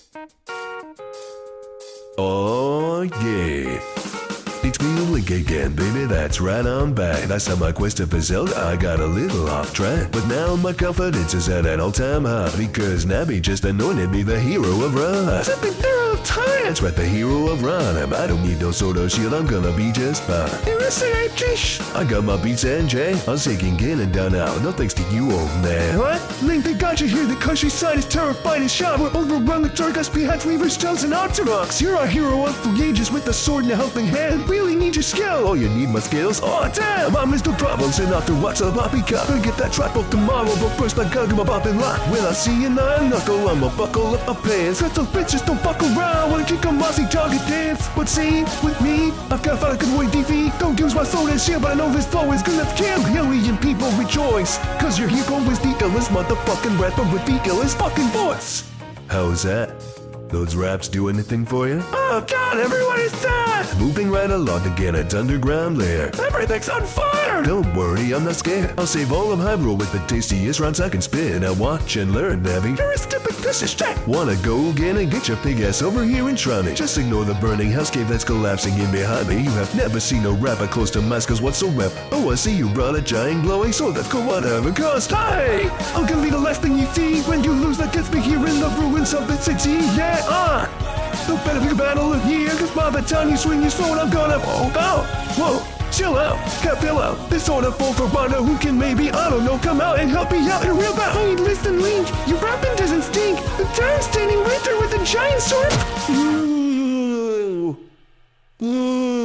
Oh yeah. It's me Link again, baby, that's right on back. Last time I quested for Zelda, I got a little off track. But now my confidence is at an all-time high, because Navi just anointed me the hero of Ron. Something there of time. That's right, the hero of Ron. I don't need no sort of shield, I'm gonna be just fine. I got my beats and Jay. I'm taking Ganon down now, no thanks to you, old man. What? Link, they got you here, the countryside is terrified and shot. We're overrun with Darkus, behind Reavers, Stones, and Octoroks. You're our hero of the ages with a sword and a helping hand. Really need your skill. Oh, you need my skills? Oh, damn! I'm Mr. Problems, and after watch a poppycock. Gonna get that trap off tomorrow, but first I gotta do my bopping lock. When I see you knuckle, I'ma buckle up my pants. Let those bitches don't fuck around. Wanna kick a mossy target dance? But see, with me, I've got a good way DV. Don't use my sword and shield, but I know this flow is gonna kill. Million people rejoice, cause your hero is the illest motherfucking rapper with the illest fucking voice. How's that? Those raps do anything for you? Oh god, everyone is dead! Moving right along to get its underground lair. Everything's on fire! Don't worry, I'm not scared. I'll save all of Hyrule with the tastiest rounds I can spin. Now watch and learn, Navi. You're a stupid piece of shit! Wanna go again and get your pig ass over here and drown it. Just ignore the burning hellscape that's collapsing in behind me. You have never seen a rapper close to Mascas whatsoever. Oh, I see you brought a giant glowing sword, that's cool, whatever cost. Hey! I'm gonna be the last thing you see when you lose that gets me here in the ruins of the city. Yeah! No better big battle here, cause by the time you swing your sword, I'm gonna whoa, chill out, can't feel out. This sort of fool for Wanda who can maybe, I don't know, come out and help me out in a real battle. Hey, listen, Link, your rapping doesn't stink. The giant's standing right there with a giant sword. Ooh.